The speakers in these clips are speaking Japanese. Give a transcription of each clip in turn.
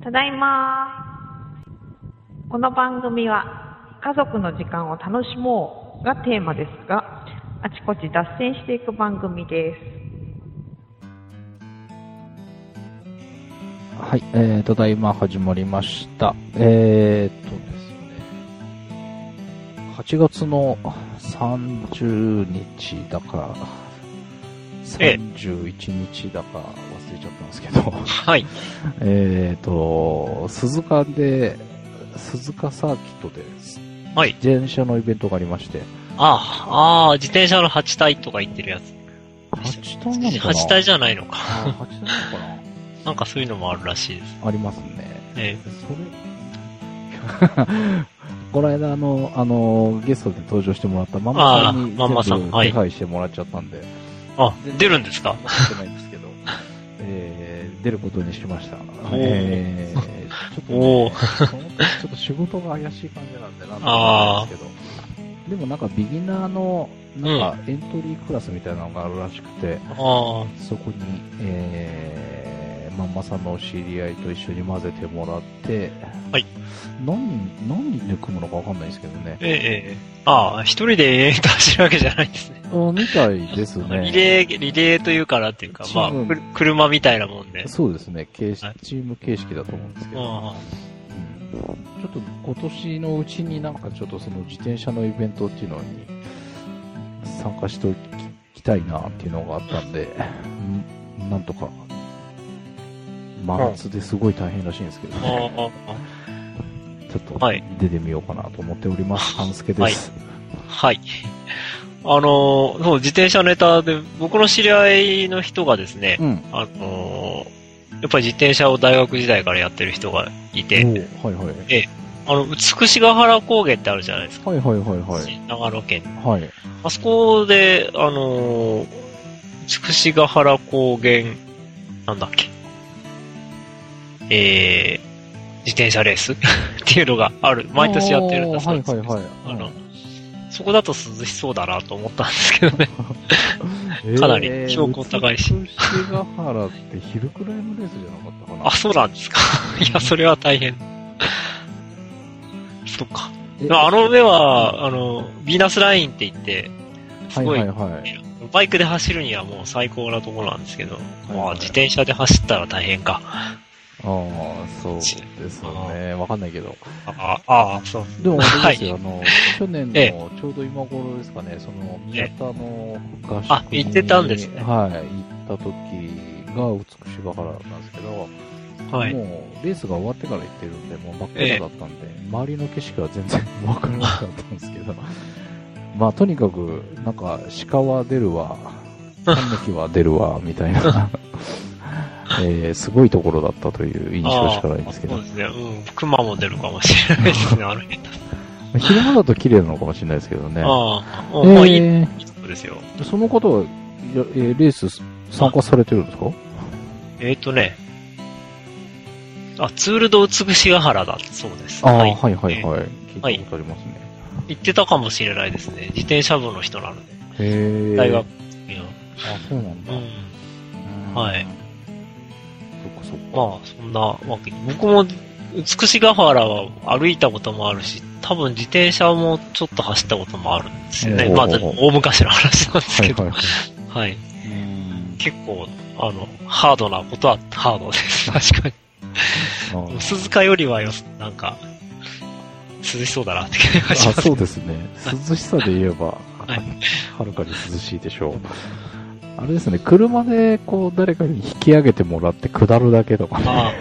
ただいま。この番組は家族の時間を楽しもうがテーマですが、あちこち脱線していく番組です。 はい、ただいま始まりました。ですね、8月の30日だか、31日だか忘れちゃったんですけど、 はい。 鈴鹿サーキットで、 はい。 自転車のイベントがありまして。 自転車の8体とか言ってるやつ。 8体なのかな ?8 体じゃないのか。 8体なのかななんかそういうのもあるらしいです。 ありますね。 それこの間ゲストで登場してもらったママさんに全部手配してもらっちゃったんで。 出るんですか？ 出てないんですけど、出ることにしました。ちょっと仕事が怪しい感じなんでなんですけど。でもなんかビギナーのなんかエントリークラスみたいなのがあるらしくて、そこにママさんのお知り合いと一緒に混ぜてもらって、 はい。 何人で組むのかわかんないですけどね。 一人で走るわけじゃないんですね。 みたいですね。 リレーというかなっていうか、車みたいなもんで。 そうですね。チーム形式だと思うんですけど。ちょっと今年のうちになんかちょっとその自転車のイベントっていうのに参加しておきたいなっていうのがあったんで、なんとか、真夏ですごい大変らしいんですけどね。ちょっと出てみようかなと思っております。半助です。 はい。そう、自転車ネタで、僕の知り合いの人がですね、やっぱり自転車を大学時代からやってる人がいて、美しが原高原ってあるじゃないですか。長野県。あそこで、美しが原高原、なんだっけ。自転車レースっていうのがある。毎年やってるんだそうです。そこだと涼しそうだなと思ったんですけどね。かなり標高高いし。 美しが原って昼くらいのレースじゃなかったかな。 そうなんですか。いや、それは大変。そっか。あの上は、ヴィーナスラインって言って、すごい、バイクで走るにはもう最高なところなんですけど、自転車で走ったら大変か。 そうですよね。わかんないけど。 そう。 でもあれですよ、去年のちょうど今頃ですかね、その、宮田の合宿に。 行ってたんですね。 行った時が美しが原なんですけど、もう、レースが終わってから行ってるんで、もう真っ暗だったんで、周りの景色は全然わからなかったんですけど、とにかく、なんか、鹿は出るわ、タヌキは出るわ、みたいな。すごいところだったという印象しかないんですけど。 そうですね。熊も出るかもしれないですね、 昼間だと綺麗なのかもしれないですけどね。 いいそうですよ。 その方は、レース参加されてるんですか？ ツールド美しが原だそうです。 聞いたことありますね。 行ってたかもしれないですね。自転車部の人なので。大学。 そうなんだ。 そんなわけで。僕も、美しが原は歩いたこともあるし、多分自転車もちょっと走ったこともあるんですよね。大昔の話なんですけど。結構、ハードなことはハードです。確かに。鈴鹿よりはなんか、涼しそうだなって気がします。 そうですね。涼しさで言えば、はるかに涼しいでしょう。あれですね、車でこう誰かに引き上げてもらって下るだけとかね。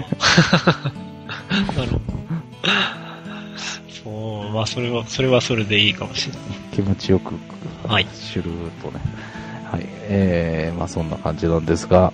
そう、それはそれでいいかもしれない。 気持ちよく、シュルーっとね。そんな感じなんですが、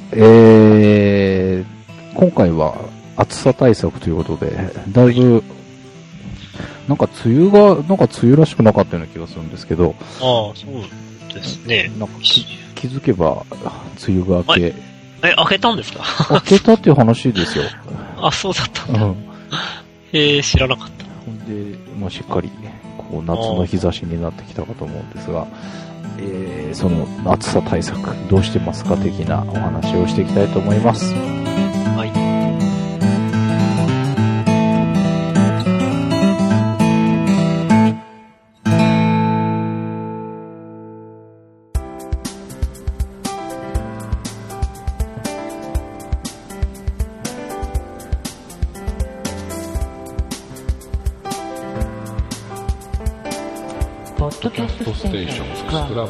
今回は暑さ対策ということで、だいぶ、なんか梅雨らしくなかったような気がするんですけど。 そうですね。 なんか気づけば、梅雨が明け。 明けたんですか？ 明けたっていう話ですよ。 そうだったんだ。知らなかった。 ほんで、しっかり、こう、夏の日差しになってきたかと思うんですが、その暑さ対策、どうしてますか的なお話をしていきたいと思います。 はい。 ポッドキャストステーションスクランブル。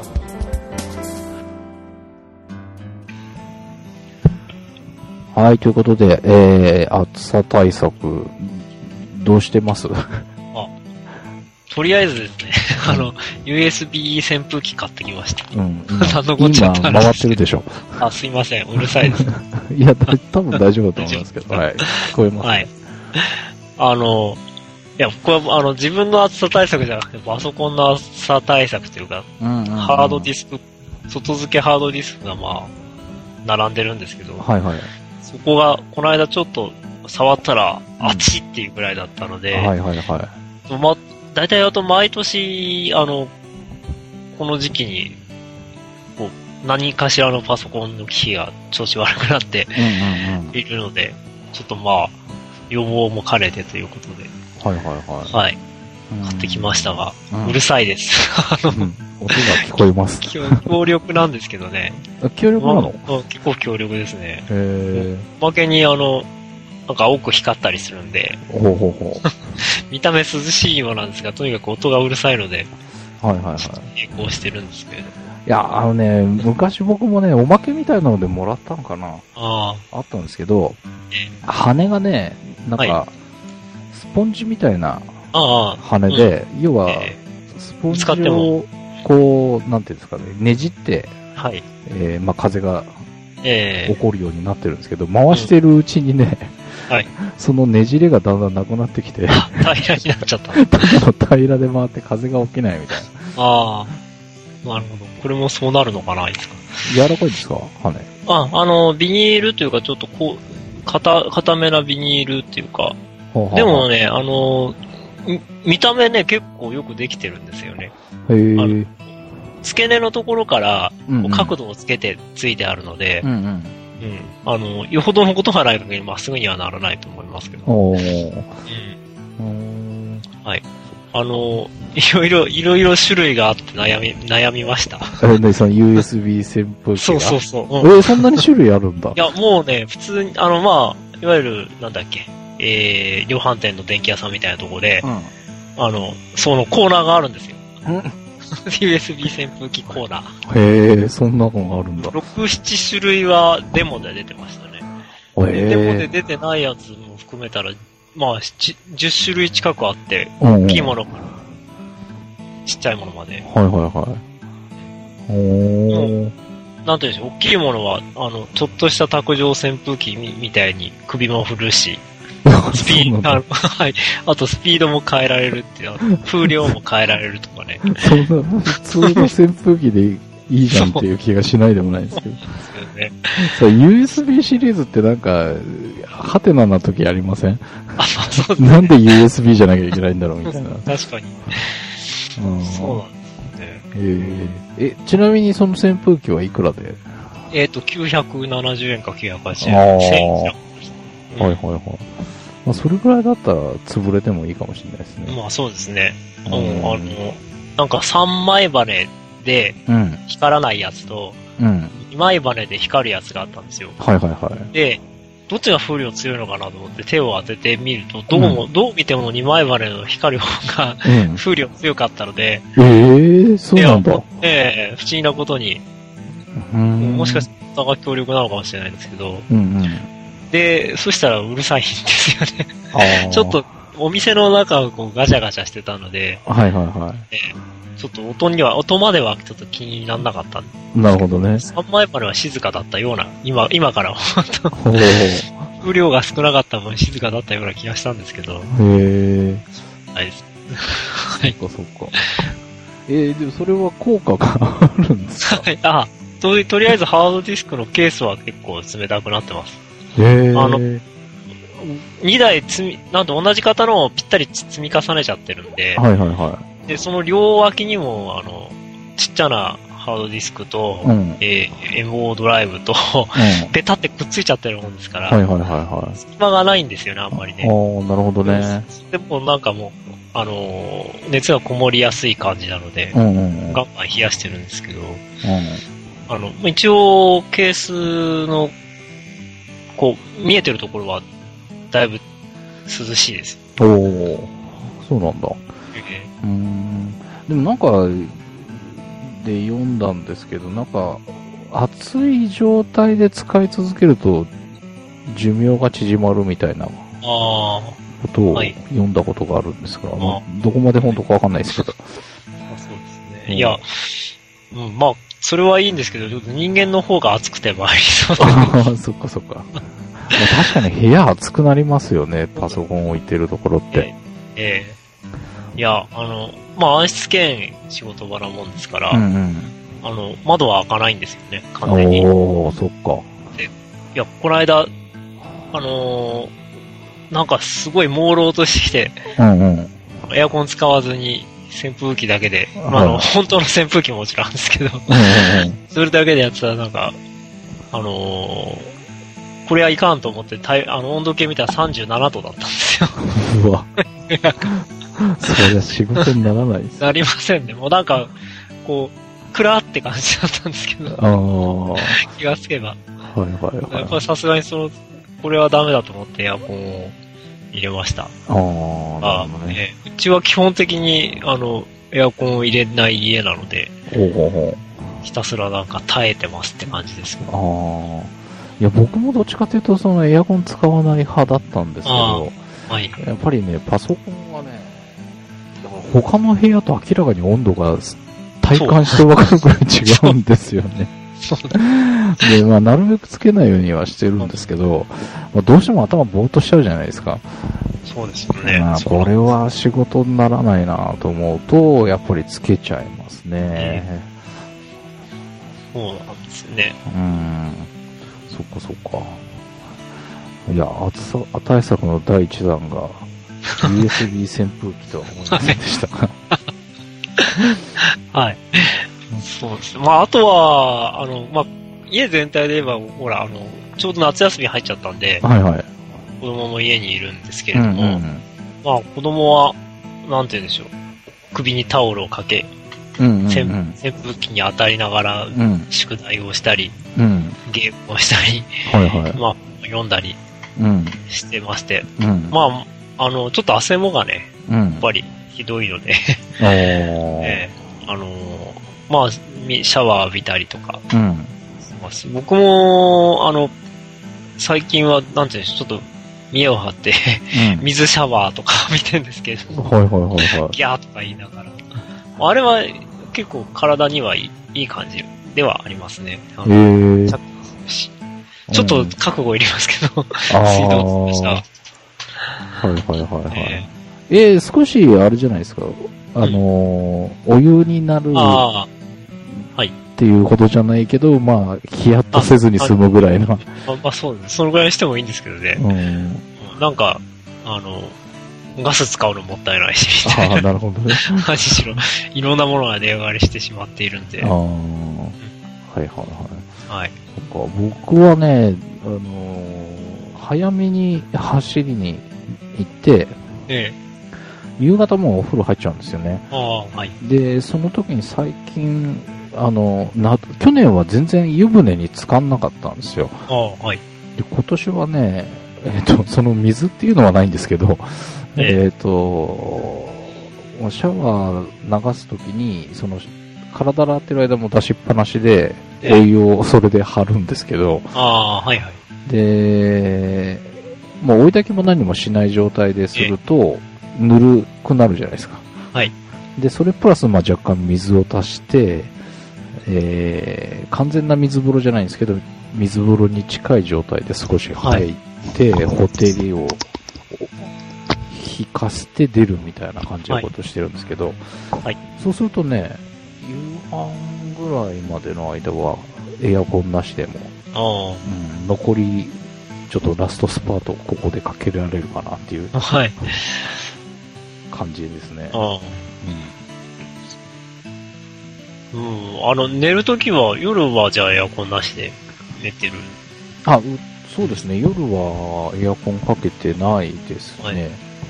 はい、ということで、暑さ対策、どうしてます？ とりあえずですね、USB 扇風機買ってきました。 うん。 今回ってるでしょ。 すいません、うるさいです。 いや、多分大丈夫だと思いますけど、はい。聞こえます、ね。 はい。いや、これは、自分の暑さ対策じゃなくて、パソコンの暑さ対策というか、ハードディスク、外付けハードディスクが並んでるんですけど、 はいはい。 そこが、この間ちょっと触ったら、熱いっていうぐらいだったので、 はいはいはい。 大体毎年、この時期に、何かしらのパソコンの機器が調子悪くなっているので、ちょっと予防も兼ねてということで、 はいはいはい。 はい。買ってきましたが、うるさいです。 音が聞こえます。 強力なんですけどね。 強力なの？ 結構強力ですね。 おまけになんか青く光ったりするんで、見た目涼しいものなんですが、とにかく音がうるさいので、 はいはいはい。 並行してるんですけれど。 いや、昔僕もね、おまけみたいなのでもらったのかな。あったんですけど、羽がね、なんか、スポンジみたいな羽で、要は、スポンジを、こう、なんていうんですかね、ねじって、風が起こるようになってるんですけど、回してるうちにね、そのねじれがだんだんなくなってきて、 平らになっちゃった。 平らで回って風が起きないみたいな。 なるほど。これもそうなるのかな、いつか。 柔らかいですか、羽。 ビニールというか、ちょっと硬めなビニールっていうか、でもね、見た目ね、結構よくできてるんですよね。付け根のところから、角度をつけてついてあるので、よほどのことがない限りまっすぐにはならないと思いますけど。はい。いろいろ種類があって悩みました。 その USB 扇風機が。 そう。 そんなに種類あるんだ。 いや、もうね、普通に、いわゆる、なんだっけ、量販店の電気屋さんみたいなところで、そのコーナーがあるんですよ。USB 扇風機コーナー。そんなのがあるんだ。 6、7種類はデモで出てましたね。デモで出てないやつも含めたら、10種類近くあって、大きいものから、ちっちゃいものまで。なんていうんでしょう、大きいものは、ちょっとした卓上扇風機みたいに首も振るし、あとスピードも変えられるっていう、風量も変えられるとかね。 そんな、普通の扇風機でいいじゃんっていう気がしないでもないですけど。USB シリーズってなんか、ハテナな時ありません？ そうですね。 なんで USB じゃなきゃいけないんだろうみたいな。 確かに。そうなんですね。 ちなみにその扇風機はいくらで ？970円か980円。1000円。 それぐらいだったら潰れてもいいかもしれないですね。 そうですね。なんか3枚羽で光らないやつと、2枚羽で光るやつがあったんですよ。で、どっちが風量強いのかなと思って手を当ててみると、どう見ても2枚羽の光る方が風量強かったので、 そうなんだ。 不思議なことに、もしかしたら強力なのかもしれないんですけど、で、そしたらうるさいんですよね。ちょっとお店の中がガチャガチャしてたので、ちょっと音まではちょっと気にならなかった。 なるほどね。 3枚までは静かだったような、今から本当風量が少なかった分静かだったような気がしたんですけど。はい。 そっか。でもそれは効果があるんですか？ とりあえずハードディスクのケースは結構冷たくなってます。2台なんと同じ型のをぴったり積み重ねちゃってるんで、で、その両脇にも、ちっちゃなハードディスクと、MO ドライブと、ペタってくっついちゃってるもんですから、隙間がないんですよね、あんまりね。 なるほどね。 でもなんかもう、熱がこもりやすい感じなので、ガンガン冷やしてるんですけど、一応、ケースの、見えてるところは、だいぶ涼しいです。 そうなんだ。 でもなんか、で読んだんですけど、なんか、熱い状態で使い続けると、寿命が縮まるみたいなことを読んだことがあるんですが、どこまで本当かわかんないですけど。 そうですね。いや、まあ、それはいいんですけど、ちょっと人間の方が熱くてもありそうだね。 そっかそっか。確かに部屋熱くなりますよね、パソコン置いてるところって。 いや、まあ、暗室兼仕事場なもんですから、窓は開かないんですよね、完全に。 そっか。 で、いや、この間、なんかすごい朦朧としてきて、エアコン使わずに扇風機だけで、本当の扇風機ももちろんあるんですけど、それだけでやってたらなんか、これはいかんと思って、温度計見たら37度だったんですよ。 うわ。それは仕事にならないです。 なりませんね。もうなんか、こう、暗って感じだったんですけど、気がつけば。やっぱりさすがにこれはダメだと思ってエアコンを入れました。 なるほどね。 うちは基本的に、エアコンを入れない家なので、ひたすらなんか耐えてますって感じですけど。 いや、僕もどっちかというと、エアコン使わない派だったんですけど、やっぱりね、パソコンはね、他の部屋と明らかに温度が体感して分かるくらい違うんですよね。で、まあ、なるべくつけないようにはしてるんですけど、どうしても頭ぼーっとしちゃうじゃないですか。 そうですよね。 これは仕事にならないなと思うと、やっぱりつけちゃいますね。 そうなんですね。 そっかそっか。いや、暑さ対策の第一弾が、USB 扇風機とは思いませんでしたが。 はい。そうです。まあ、あとは、まあ、家全体で言えば、ほら、ちょうど夏休み入っちゃったんで、子供も家にいるんですけれども、まあ、子供は、なんて言うんでしょう、首にタオルをかけ、扇風機に当たりながら、宿題をしたり、ゲームをしたり、まあ、読んだりしてまして、まあ、ちょっと汗もがね、やっぱりひどいので、まあ、シャワー浴びたりとか、僕も、最近は、なんていうんでしょう、ちょっと見栄を張って、水シャワーとか見てるんですけど、ギャーとか言いながら、あれは結構体にはいい感じではありますね。ちょっと覚悟いりますけど、水道でした。 少しあれじゃないですか、お湯になるっていうことじゃないけど、まあ、ヒヤッとせずに済むぐらいの。 まあそうです。そのぐらいにしてもいいんですけどね。なんか、ガス使うのもったいないし、みたいな。 なるほどね。 何しろ、いろんなものが値上がりしてしまっているんで。 僕はね、早めに走りに行って、夕方もうお風呂入っちゃうんですよね。で、その時に最近、去年は全然湯船に浸かんなかったんですよ。で、今年はね、その水っていうのはないんですけど、シャワー流すときに、体洗ってる間も出しっぱなしで、お湯をそれで張るんですけど、で、もう追い炊きも何もしない状態ですると、ぬるくなるじゃないですか。で、それプラス、まあ若干水を足して、完全な水風呂じゃないんですけど、水風呂に近い状態で少し入って、ほてりを引かせて出るみたいな感じのことをしてるんですけど、そうするとね、夕飯ぐらいまでの間はエアコンなしでも、残りちょっとラストスパートをここでかけられるかなっていう感じですね。 寝るときは、夜はじゃあエアコンなしで寝てる？ そうですね。夜はエアコンかけてないですね。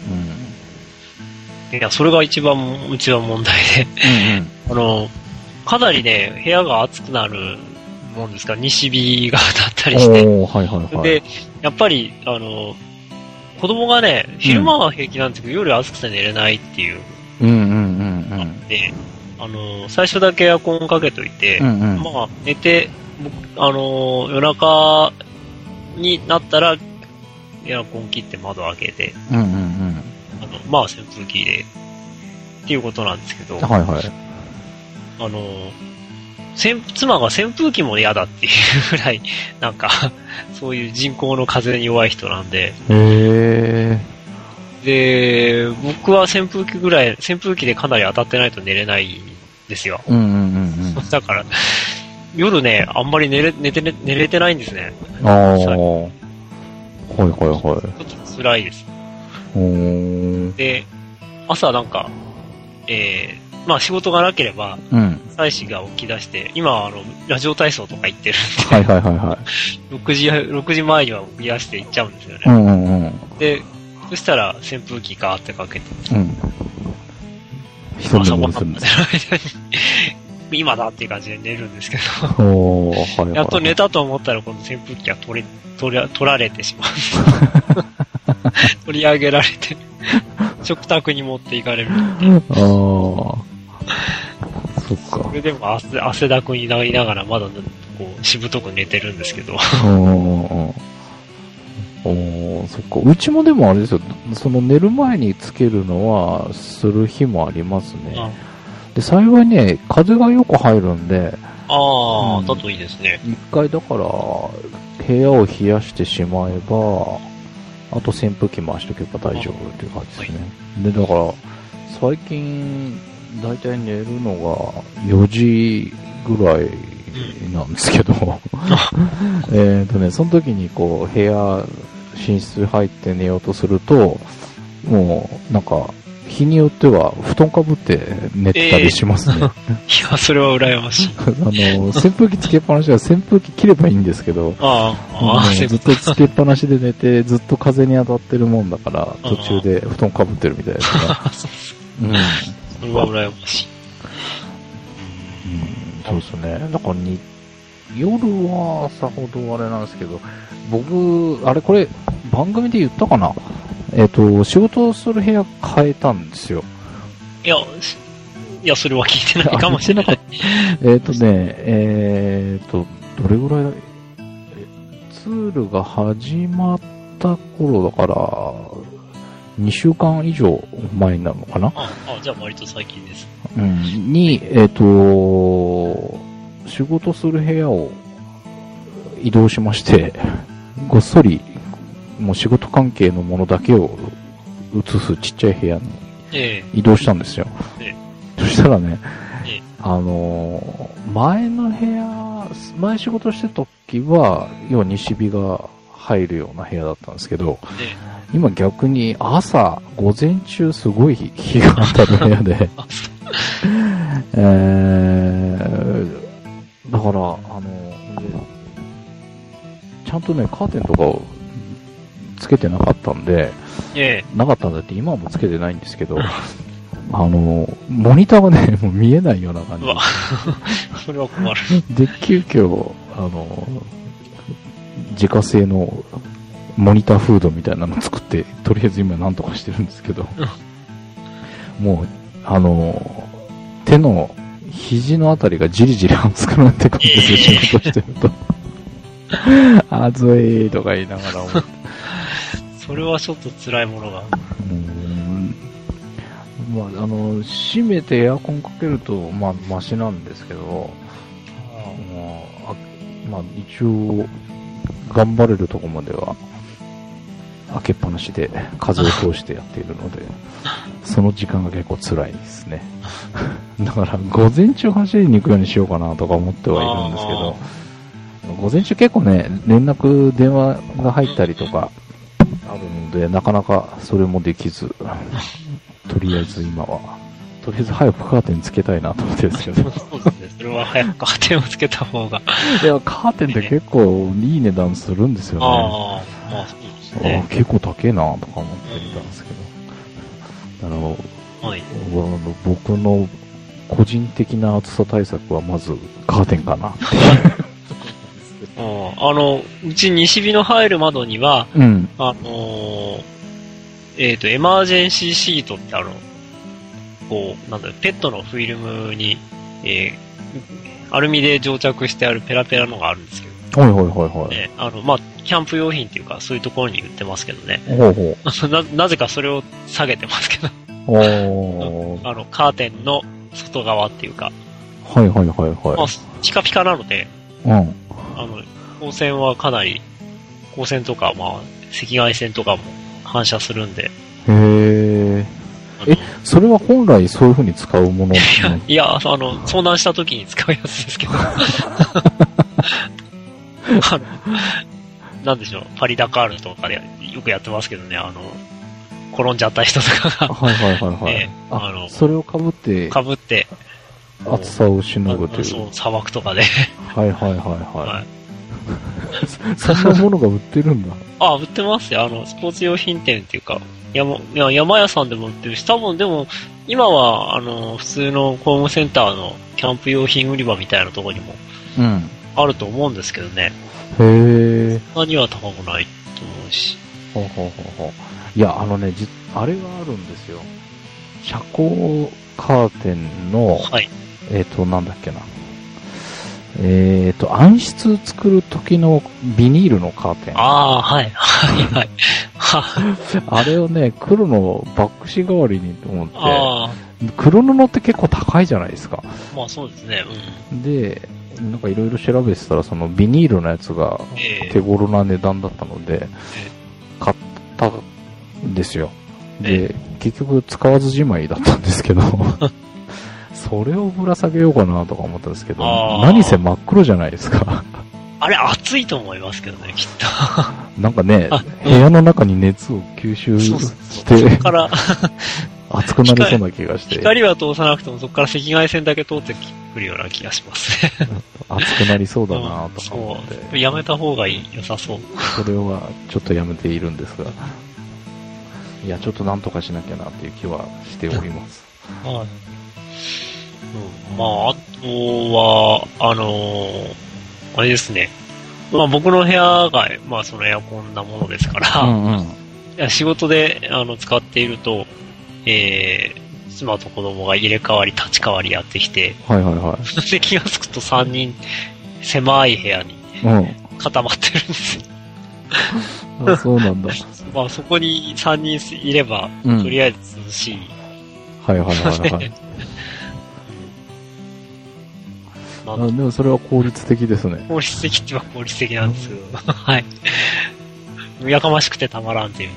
いや、それが一番うちは問題で、かなりね、部屋が暑くなるもんですから、西日が当たったりして、で、やっぱり、子供がね、昼間は平気なんですけど、夜暑くて寝れないっていうあって、最初だけエアコンかけといて、まあ、寝て、夜中になったら、エアコン切って窓開けて、まあ、扇風機で、っていうことなんですけど、 はいはい。 妻が扇風機も嫌だっていうぐらい、なんか、そういう人工の風に弱い人なんで、で、僕は扇風機でかなり当たってないと寝れないんですよ。だから、夜ね、あんまり寝れてないんですね。はいはいはい。ちょっと辛いです。で、朝なんか、まあ仕事がなければ、妻子が起き出して、今ラジオ体操とか行ってるんで、6時前には起き出して行っちゃうんですよね。で、そしたら扇風機ガーってかけて、朝ごはん食べてる間に、今だっていう感じで寝るんですけど、やっと寝たと思ったら、この扇風機が取られてしまう。取り上げられて、食卓に持っていかれる。 そっか。 それでも汗だくになりながら、まだこうしぶとく寝てるんですけど。 そっか。うちもでもあれですよ。その寝る前につけるのはする日もありますね。で、幸いね、風がよく入るんで。 だといいですね。 一回だから、部屋を冷やしてしまえば、あと扇風機回しとけば大丈夫っていう感じですね。で、だから、最近、だいたい寝るのが4時ぐらいなんですけど、その時にこう、寝室入って寝ようとすると、もう、なんか、日によっては布団かぶって寝たりしますね。いや、それは羨ましい。 扇風機つけっぱなしは扇風機切ればいいんですけど、ずっとつけっぱなしで寝て、ずっと風に当たってるもんだから、途中で布団かぶってるみたいですね。 それは羨ましい。 そうですね。だから夜はさほどあれなんですけど、僕、これ、番組で言ったかな？仕事をする部屋変えたんですよ。 いや、それは聞いてないかもしれない。 どれぐらいツールが始まった頃だから、2週間以上前なのかな？ じゃあ割と最近です。 に、仕事する部屋を移動しまして、ごっそり、もう仕事関係のものだけを移すちっちゃい部屋に移動したんですよ。そしたらね、前仕事してた時は、要は西日が入るような部屋だったんですけど、今逆に午前中すごい日が当たる部屋で、だから、ちゃんとね、カーテンとかをつけてなかったんで、なかったんだって今はもうつけてないんですけど、モニターがね、もう見えないような感じ。 それは困る。 で、急遽、自家製のモニターフードみたいなの作って、とりあえず今なんとかしてるんですけど、もう、手の肘のあたりがじりじり熱くなってくるんですよ、仕事してると。暑いとか言いながら思って。 それはちょっと辛いものが。 閉めてエアコンかけると、マシなんですけど、一応、頑張れるところまでは、開けっぱなしで風を通してやっているので、その時間が結構辛いですね。だから、午前中走りに行くようにしようかなとか思ってはいるんですけど、午前中結構ね、電話が入ったりとかあるので、なかなかそれもできず、とりあえず早くカーテンつけたいなと思ってるんですけど。 そうですね。それは早くカーテンをつけた方が。 いや、カーテンって結構いい値段するんですよね。 そうですね。 結構高えなとか思ってみたんですけど。僕の個人的な暑さ対策はまずカーテンかな。 うち西日の入る窓には、エマージェンシーシートってこう、なんだろう、ペットのフィルムに、アルミで蒸着してあるペラペラのがあるんですけど。 はいはいはいはい。 ね、まあ、キャンプ用品っていうか、そういうところに売ってますけどね。 ほうほう。なぜかそれを下げてますけど。カーテンの外側っていうか。 はいはいはいはい。 まあ、ピカピカなので、 うん。 光線はかなり、光線とか、まあ、赤外線とかも反射するんで。 へえ。それは本来そういう風に使うものですね。 いや、遭難した時に使うやつですけど。なんでしょう、パリダカールとかでよくやってますけどね、転んじゃった人とかが。 はいはいはいはい。それを被って、暑さをしのぐという。 そう、砂漠とかで。 はいはいはいはい。そんなものが売ってるんだ。 売ってますよ。スポーツ用品店っていうか、山屋さんでも売ってるし、多分でも、今は、普通のホームセンターのキャンプ用品売り場みたいなところにも、あると思うんですけどね。 へえ。 そんなには高くないと思うし。 ほうほうほうほう。いや、あれがあるんですよ。遮光カーテンの、 はい。 なんだっけな。暗室作る時のビニールのカーテン。 はい。はいはい。 あれをね、黒のバック紙代わりにと思って、黒布って結構高いじゃないですか。 まあそうですね。 うん。で、なんかいろいろ調べてたら、そのビニールのやつが手頃な値段だったので、買ったんですよ。で、結局使わずじまいだったんですけど、それをぶら下げようかなとか思ったんですけど、何せ真っ黒じゃないですか。 あれ暑いと思いますけどね、きっと。 なんかね、部屋の中に熱を吸収して、そこから熱くなりそうな気がして。 光は通さなくてもそこから赤外線だけ通ってくるような気がしますね。 熱くなりそうだなとか思って、 そう。やめた方が良さそう。 それはちょっとやめているんですが、いや、ちょっとなんとかしなきゃなっていう気はしております。 はい。まあ、あとは、あれですね。まあ僕の部屋が、まあそのエアコンなものですから、仕事で使っていると、妻と子供が入れ替わり立ち替わりやってきて、 はいはいはい。 で気がつくと3人狭い部屋に固まってるんですよ。 そうなんだ。 まあそこに3人いれば、とりあえず涼しい。 はいはいはいはい。でもそれは効率的ですね。 効率的っては効率的なんですけど、はい。やかましくてたまらんっていう。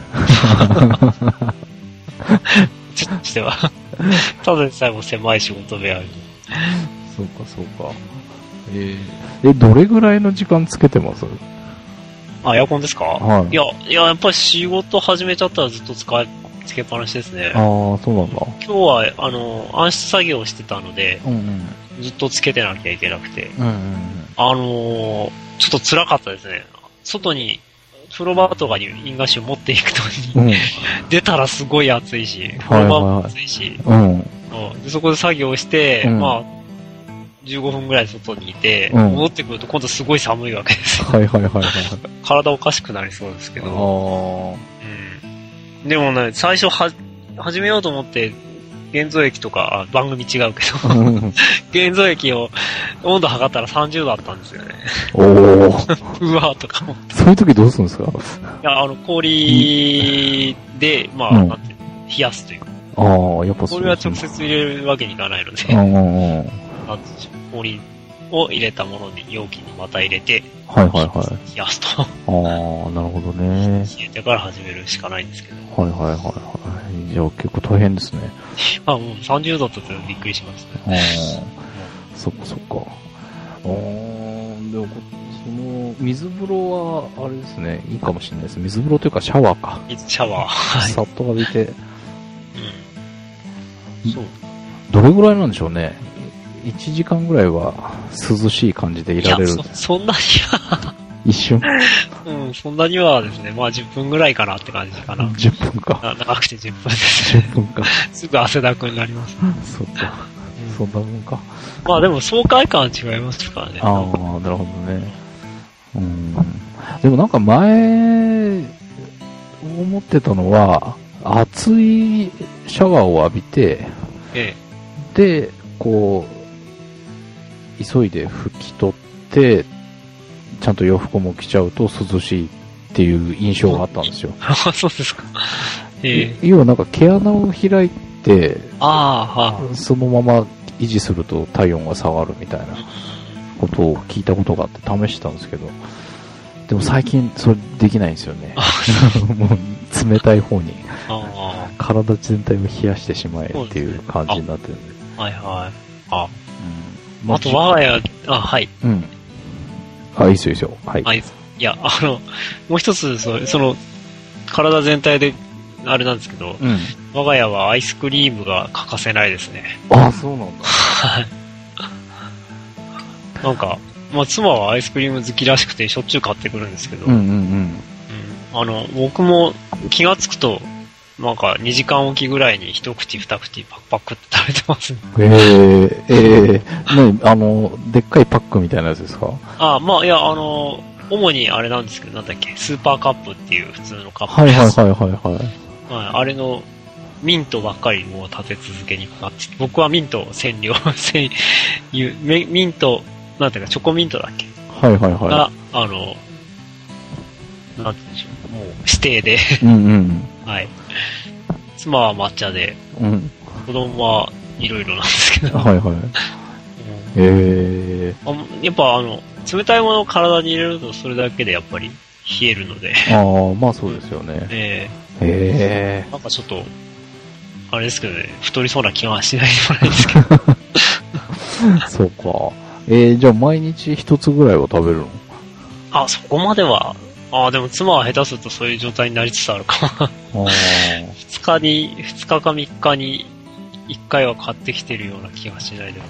ちょっとしては。ただでさえも狭い仕事部屋に。 そうかそうか。どれぐらいの時間つけてます？ エアコンですか？ はい。 いや、やっぱり仕事始めちゃったらずっとつけっぱなしですね。 そうなんだ。 今日は、暗室作業をしてたので、ずっとつけてなきゃいけなくて、ちょっと辛かったですね。外に、風呂場とかに印画紙を持っていくのに、出たらすごい暑いし、風呂場も暑いし、でそこで作業して、まあ、15分ぐらい外にいて、戻ってくると今度すごい寒いわけですよ。 はいはいはいはい。 体おかしくなりそうですけど。でもね、最初始めようと思って、現像液とか、番組違うけど、現像液を温度測ったら30度だったんですよね。うわーとか思って。 そういう時どうするんですか？ いや、氷で、まあ、なんて冷やすというか。 やっぱそう。 氷は直接入れるわけにいかないので、氷を入れたものに容器にまた入れて、 はいはいはい。 冷やすと。 なるほどね。 冷えてから始めるしかないんですけど。 はいはいはいはい。じゃあ結構大変ですね。 もう30度だったらびっくりしましたね。 そっかそっか。でも、その、水風呂は、あれですね、いいかもしれないです。水風呂というかシャワーか。 シャワー。 さっと浴びて。そう。どれぐらいなんでしょうね。1時間ぐらいは涼しい感じでいられる。 そんなには。 一瞬。 そんなにはですね、まあ10分ぐらいかなって感じかな。 10分か。 長くて10分です。 10分か。 すぐ汗だくになります。 そっか。そんなもんか。 まあでも爽快感は違いますからね。 なるほどね。でもなんか前、思ってたのは、熱いシャワーを浴びて、 で、こう、急いで拭き取って、ちゃんと洋服も着ちゃうと涼しいっていう印象があったんですよ。 そうですか。 要はなんか毛穴を開いて、 はそのまま維持すると体温が下がるみたいなことを聞いたことがあって試してたんですけど、でも最近それできないんですよね。もう冷たい方に体全体を冷やしてしまえっていう感じになってるんで。 はいはい。あと我が家、はい。 うん。いいですよ、いいですよ。はい。 いや、もう一つ、その、体全体で、あれなんですけど、我が家はアイスクリームが欠かせないですね。 そうなんだ。 はい。なんか、妻はアイスクリーム好きらしくてしょっちゅう買ってくるんですけど、僕も気がつくと、なんか2時間おきぐらいに一口二口パクパクって食べてますね。でっかいパックみたいなやつですか？ いや、主にあれなんですけど、なんだっけ、スーパーカップっていう普通のカップはい。 あれのミントばっかりもう立て続けにかかって、僕はミント占領、ミント、なんていうか、チョコミントだっけ？が、なんていうんでしょう、もう指定で、はい。妻は抹茶で、子供はいろいろなんですけど。やっぱ冷たいものを体に入れるとそれだけでやっぱり冷えるので。 そうですよね。 なんかちょっと、あれですけどね、太りそうな気はしないでもないですけど。 そうか。じゃあ毎日一つぐらいは食べるの？ そこまでは。でも妻は下手するとそういう状態になりつつあるかも。2日か3日に1回は買ってきてるような気がしないでも。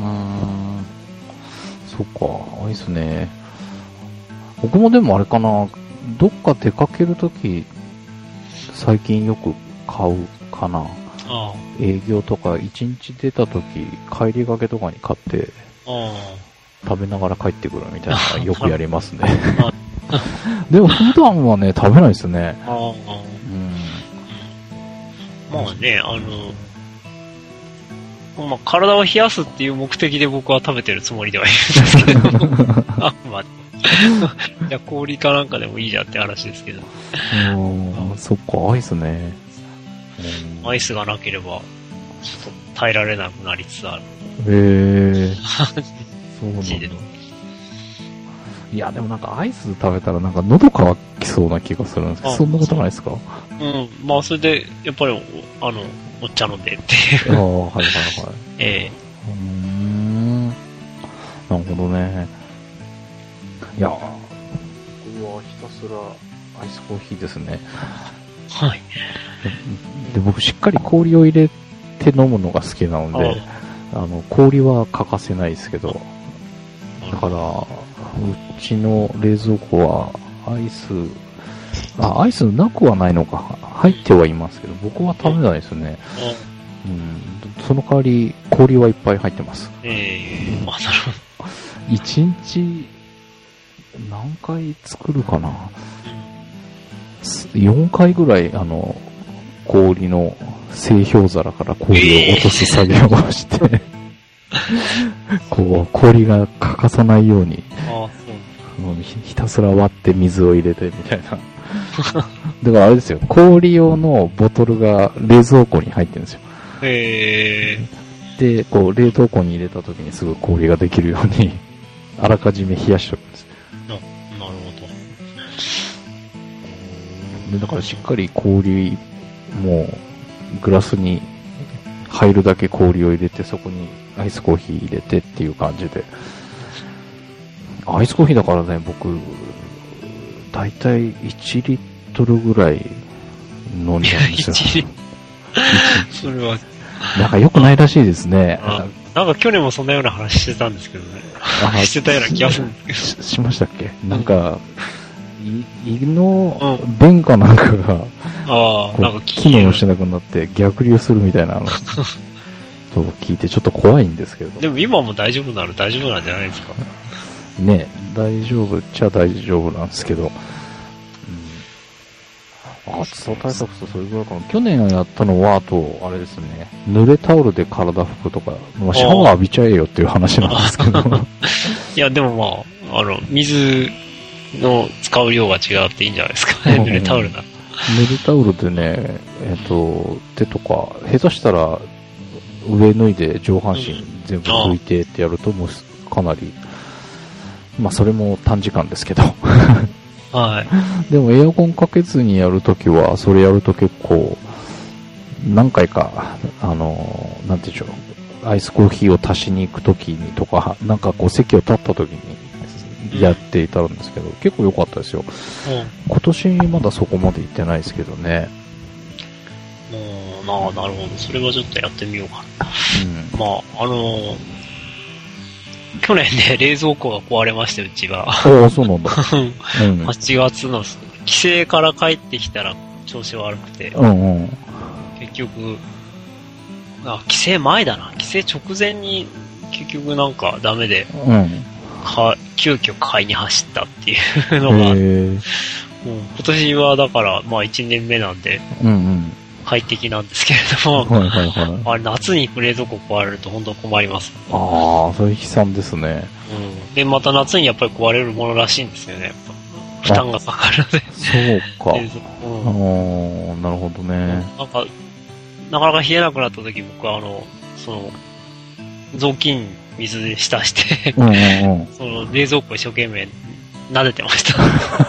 そっか、いいっすね。僕もでもあれかな、どっか出かけるとき、最近よく買うかな。営業とか1日出たとき、帰りがけとかに買って、食べながら帰ってくるみたいなのよくやりますね。でも普段はね、食べないですね。 体を冷やすっていう目的で僕は食べてるつもりではいるんですけど。じゃあ氷かなんかでもいいじゃんって話ですけど。 そっか、アイスね。 アイスがなければ、ちょっと耐えられなくなりつつある。 そうなんだ。いや、でもなんかアイス食べたらなんか喉乾きそうな気がするんですけど、そんなことないですか？ それで、やっぱり、お茶飲んでっていう。 なるほどね。いや、僕はひたすらアイスコーヒーですね。 はい。 で、僕しっかり氷を入れて飲むのが好きなので、氷は欠かせないですけど、だから、うちの冷蔵庫はアイスなくはないのか、入ってはいますけど、僕は食べないですね。その代わり、氷はいっぱい入ってます。 なるほど。 1日、何回作るかな？ 4 回ぐらい、氷の製氷皿から氷を落とす作業をして、氷が欠かさないように、ひたすら割って水を入れてみたいな。だからあれですよ、氷用のボトルが冷蔵庫に入ってるんですよ。で、冷凍庫に入れた時にすぐ氷ができるように、あらかじめ冷やしておくんです。 なるほど。で、だからしっかり氷、もう、グラスに入るだけ氷を入れて、そこにアイスコーヒー入れてっていう感じで。アイスコーヒーだからね、僕、だいたい1リットルぐらい飲んじゃうんですよ。1リットルそれは。 なんか良くないらしいですね。 なんか去年もそんなような話してたんですけどね。してたような気がするんですけど。 しましたっけ？なんか、胃の便かなんかが、 なんか機能してなくなって逆流するみたいなのと聞いてちょっと怖いんですけど。 でも今も大丈夫なら大丈夫なんじゃないですか？ ね、大丈夫っちゃ大丈夫なんですけど。 暑さ対策とそれぐらいかな。去年やったのは、あと、あれですね、濡れタオルで体拭くとか、まあ、シャワー浴びちゃえよっていう話なんですけど。 いや、でもまあ、水の使う量が違っていいんじゃないですかね、濡れタオルだ。 濡れタオルでね、手とか、下手したら、上脱いで上半身全部拭いてってやると、もうかなり、まあそれも短時間ですけど。 はい。 でもエアコンかけずにやるときは、それやると結構、何回か、なんて言うんでしょう、アイスコーヒーを足しに行くときにとか、なんかこう席を立ったときにやっていたんですけど、結構良かったですよ。今年まだそこまで行ってないですけどね。 なるほど。それはちょっとやってみようかな。まあ、去年ね、冷蔵庫が壊れまして、うちが。 ああ、そうなんだ。 8月の帰省から帰ってきたら調子悪くて、結局、帰省前だな。帰省直前に結局なんかダメで、急遽買いに走ったっていうのが、今年はだからまあ1年目なんで、快適なんですけれども、あれ夏に冷蔵庫壊れると本当困ります。 ああ、それ悲惨ですね。 で、また夏にやっぱり壊れるものらしいんですよね。やっぱ負担がかかるので。 そうか。なるほどね。 なかなか冷えなくなった時僕は雑巾水で浸して、その冷蔵庫一生懸命撫でてました。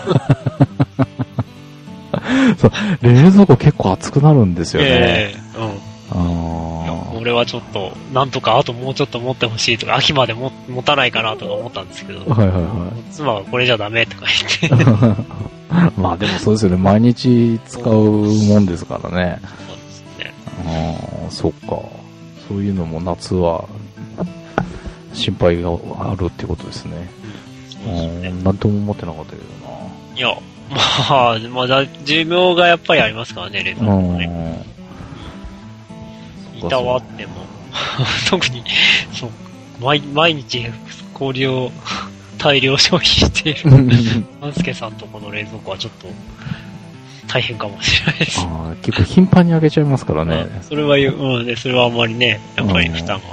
そう、冷蔵庫結構熱くなるんですよね。 俺はちょっと、なんとかあともうちょっと持ってほしいとか、秋まで持たないかなとか思ったんですけど、妻はこれじゃダメとか言って。 まあでもそうですよね、毎日使うもんですからね。 そうですね。 そっか。そういうのも夏は心配があるってことですね。なんとも思ってなかったけどな。 いや、まだ寿命がやっぱりありますからね、冷蔵庫ね。いたわっても、特に、毎日氷を大量消費している、半助さんとこの冷蔵庫はちょっと大変かもしれないです。 結構頻繁に開けちゃいますからね。 それはそれはあんまりね、やっぱり負担が。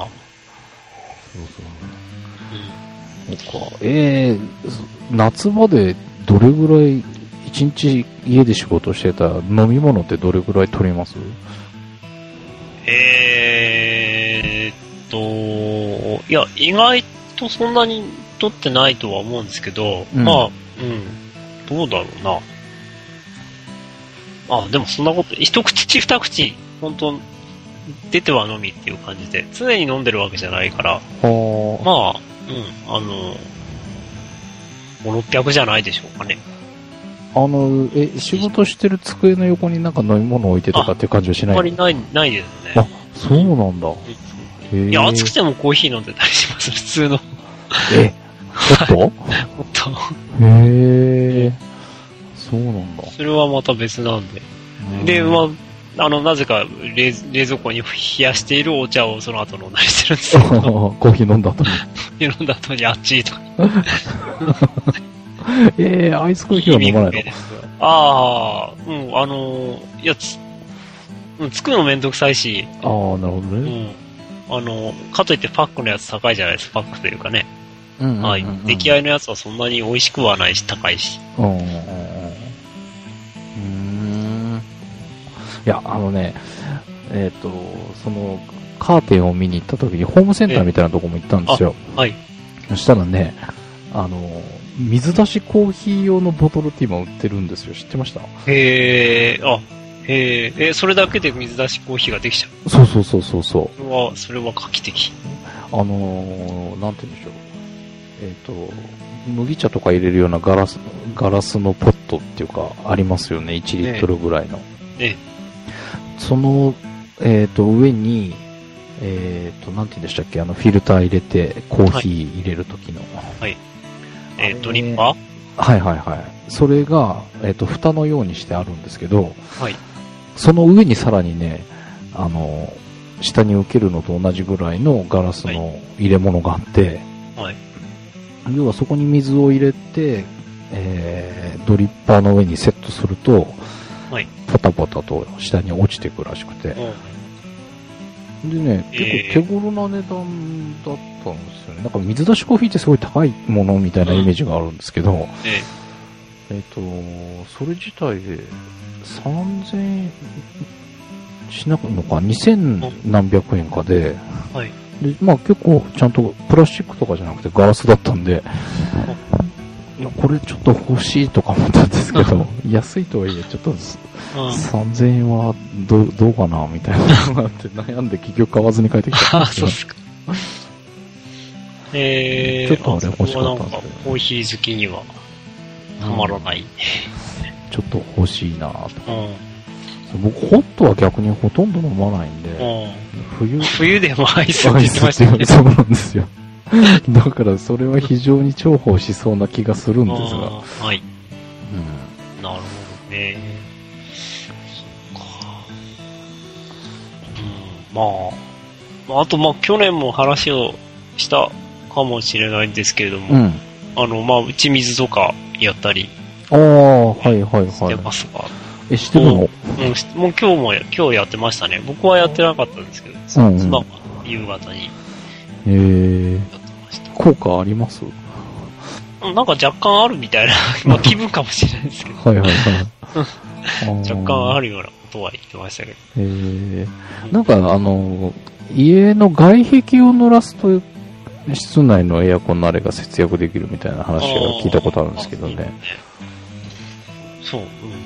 そうか。夏場でどれぐらい、一日家で仕事してたら飲み物ってどれぐらい取ります？ いや、意外とそんなに取ってないとは思うんですけど、どうだろうな。でもそんなこと、一口二口、本当出ては飲みっていう感じで、常に飲んでるわけじゃないから、5、600じゃないでしょうかね。 仕事してる机の横になんか飲み物置いてとかっていう感じはしない？ あんまりないですね。 そうなんだ。 いや、暑くてもコーヒー飲んでたりします、普通の。 もっともっと。 そうなんだ。 それはまた別なんで。で、なぜか冷蔵庫に冷やしているお茶をその後飲んだりしてるんですけど。 コーヒー飲んだ後に。 飲んだ後にあっちとか。 アイスコーヒーは飲まないの？いや、作るのめんどくさいし。 なるほどね。 かといってパックのやつ高いじゃないですか、パックというかね。出来合いのやつはそんなに美味しくはないし、高いし。 いや、その、カーテンを見に行った時に、ホームセンターみたいなとこも行ったんですよ。そしたらね、水出しコーヒー用のボトルって今売ってるんですよ。知ってました？ それだけで水出しコーヒーができちゃう。 そう。 それは画期的。 なんて言うんでしょう。麦茶とか入れるようなガラスのポットっていうか、ありますよね。1リットルぐらいの。その、上に、なんて言うんでしたっけ、フィルター入れて、コーヒー入れるときの。 ドリッパー？それが、蓋のようにしてあるんですけど、その上にさらにね、下に受けるのと同じぐらいのガラスの入れ物があって、要はそこに水を入れて、ドリッパーの上にセットすると、 パタパタと下に落ちてくらしくて。でね、結構手頃な値段だったんですよね。なんか水出しコーヒーってすごい高いものみたいなイメージがあるんですけど、それ自体で3000円しなくのか、2000何百円かで、で、まあ結構ちゃんとプラスチックとかじゃなくてガラスだったんで、いや、これちょっと欲しいとか思ったんですけど、安いとはいえ、ちょっと3000円はどうかなみたいなのがあって悩んで結局買わずに帰ってきたんですけど。そうですか。ちょっとあれ欲しかったんですけど。 コーヒー好きにはたまらない。 ちょっと欲しいなと。僕、ホットは逆にほとんど飲まないんで、 冬でもアイスって言ってましたね。 そうなんですよ。だからそれは非常に重宝しそうな気がするんですが。 はい。なるほどね。そっか。あと去年も話をしたかもしれないんですけれども、打ち水とかやったり。してますが。 してるの？ もう今日やってましたね。僕はやってなかったんですけど、妻が夕方に。 効果あります？ なんか若干あるみたいな、気分かもしれないですけど。若干あるようなことは言ってましたけど。 なんか家の外壁を濡らすと、室内のエアコンのあれが節約できるみたいな話を聞いたことあるんですけどね。 そう。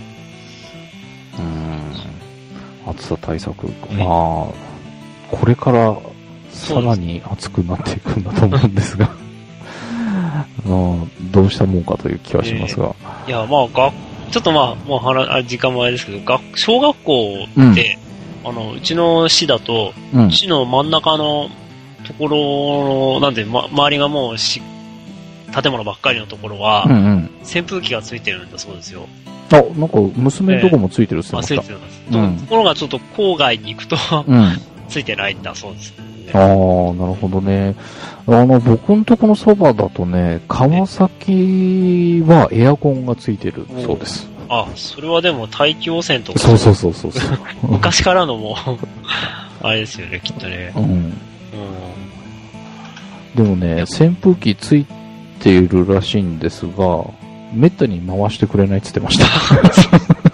暑さ対策。これからさらに暑くなっていくんだと思うんですが、どうしたもんかという気はしますが。 いや、ちょっともう時間もあれですけど、小学校で、うちの市だと、市の真ん中のところ、なんで、周りがもう建物ばっかりのところは、扇風機がついてるんだそうですよ。 なんか娘のとこもついてるっすね。 ついてるんです。ところがちょっと郊外に行くと、ついてないんだそうです。 なるほどね。僕のとこのそばだとね、川崎はエアコンがついてるそうです。 それはでも大気汚染とか。 そう。 昔からのもう、あれですよね、きっとね。 でもね、扇風機ついているらしいんですが、めったに回してくれないって言ってました。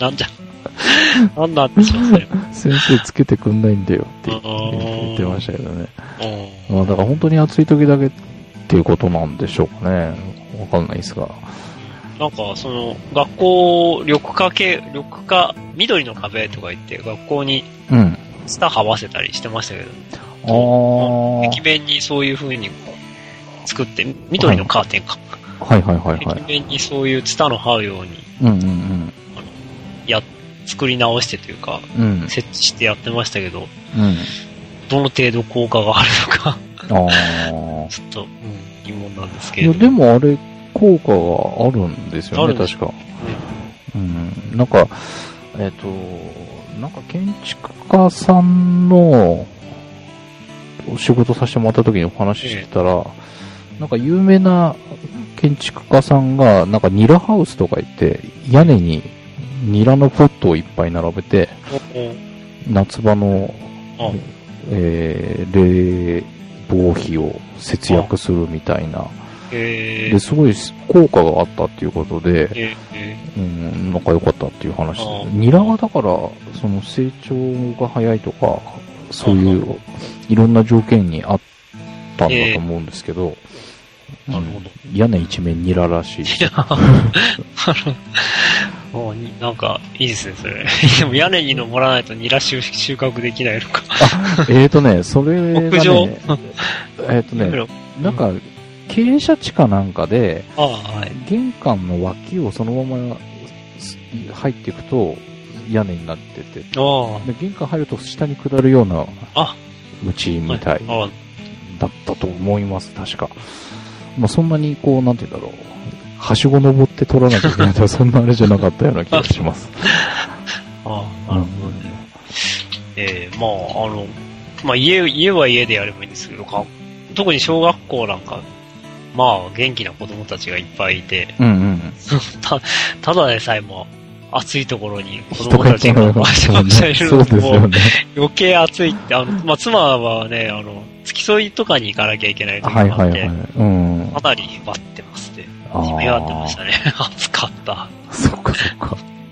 なんなんでしょうね。 先生つけてくんないんだよって言ってましたけどね。だから本当に暑い時だけっていうことなんでしょうかね。わかんないですが。 なんか、学校、緑化、緑の壁とか言って、学校に、スター合わせたりしてましたけど、壁面にそういう風に作って、緑のカーテンか。壁面にそういうツタの這うように、作り直してというか、設置してやってましたけど、どの程度効果があるのか、ちょっと、疑問なんですけど。 でもあれ、効果があるんですよね、確か。なんか、なんか建築家さんのお仕事させてもらった時にお話ししてたら、なんか有名な建築家さんが、なんかニラハウスとか言って、屋根にニラのポットをいっぱい並べて、夏場の、冷房費を節約するみたいな。ですごい効果があったっていうことで、なんか良かったっていう話です。ニラはだから、その成長が早いとか、そういういろんな条件にあったんだと思うんですけど、屋根一面ニラらしい。 なんか、いいですね、それ。でも屋根に登らないとニラ収穫できないのか。 それがね、 屋上なんか、傾斜地かなんかで、玄関の脇をそのまま入っていくと屋根になってて、で玄関入ると下に下るような道みたいだったと思います、確か。そんなになんて言うんだろう、はしご登って取らなきゃいけないとか、そんなあれじゃなかったような気がします。 なるほどね。家は家でやればいいんですけど、特に小学校なんか、元気な子供たちがいっぱいいて、ただでさえも暑いところに子供たちがわしゃわしゃいるのも、余計暑いって、妻はね、付き添いとかに行かなきゃいけない時があって、かなり待ってますね。夢がってましたね。暑かった。 そっかそっか。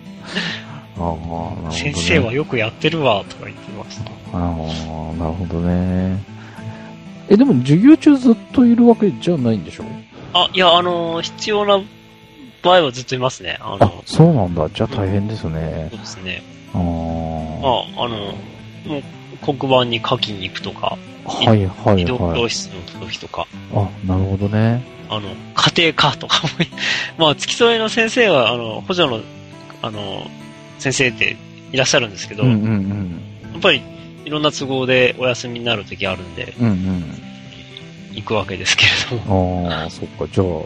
先生はよくやってるわ、とか言ってました。 なるほどね。でも授業中ずっといるわけじゃないんでしょ？ いや、必要な場合はずっといますね。 そうなんだ。じゃあ大変ですね。 そうですね。もう黒板に書きに行くとか、移動教室の時とか。 なるほどね。 家庭科とかも、付き添いの先生は、補助の、先生っていらっしゃるんですけど、やっぱりいろんな都合でお休みになる時あるんで、行くわけですけれども。 そっか。じゃあ、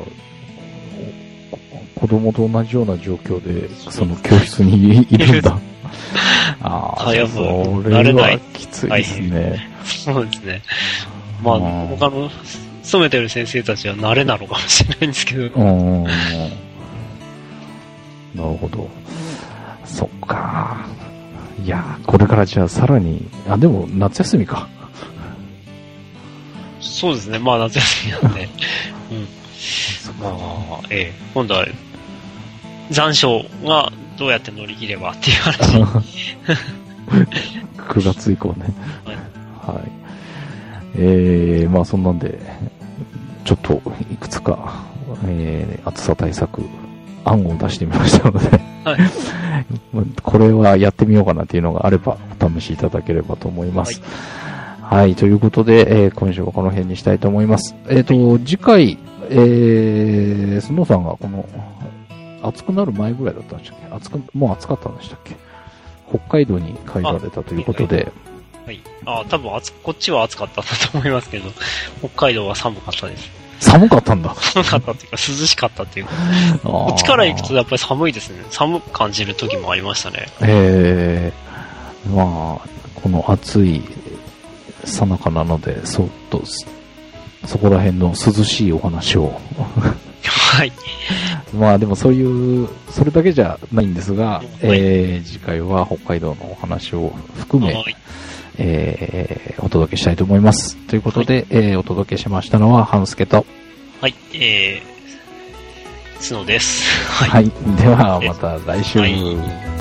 子供と同じような状況で、その教室にいるんだ。それはきついですね。 そうですね。他の勤めてる先生たちは慣れなのかもしれないんですけど。 なるほど。そっか。いや、これからじゃあさらに、でも夏休みか。 そうですね。夏休みなんで。今度は残暑がどうやって乗り切ればっていう話。 9月以降ね。はい。そんなんで、ちょっといくつか、暑さ対策案を出してみましたので、これはやってみようかなっていうのがあればお試しいただければと思います。はい、ということで、今週はこの辺にしたいと思います。次回、スノーさんがこの暑くなる前ぐらいだったんでしたっけ？もう暑かったんでしたっけ？北海道に帰られたということで。 多分こっちは暑かったんだと思いますけど、北海道は寒かったです。 寒かったんだ。 寒かったっていうか、涼しかったっていうか。こっちから行くとやっぱり寒いですね。寒く感じる時もありましたね。 この暑いさなかなので、そこら辺の涼しいお話を。 はい。 でもそれだけじゃないんですが、次回は北海道のお話を含め、お届けしたいと思います。ということで、お届けしましたのは、半助と。 はい、角です。 はい。では、また来週。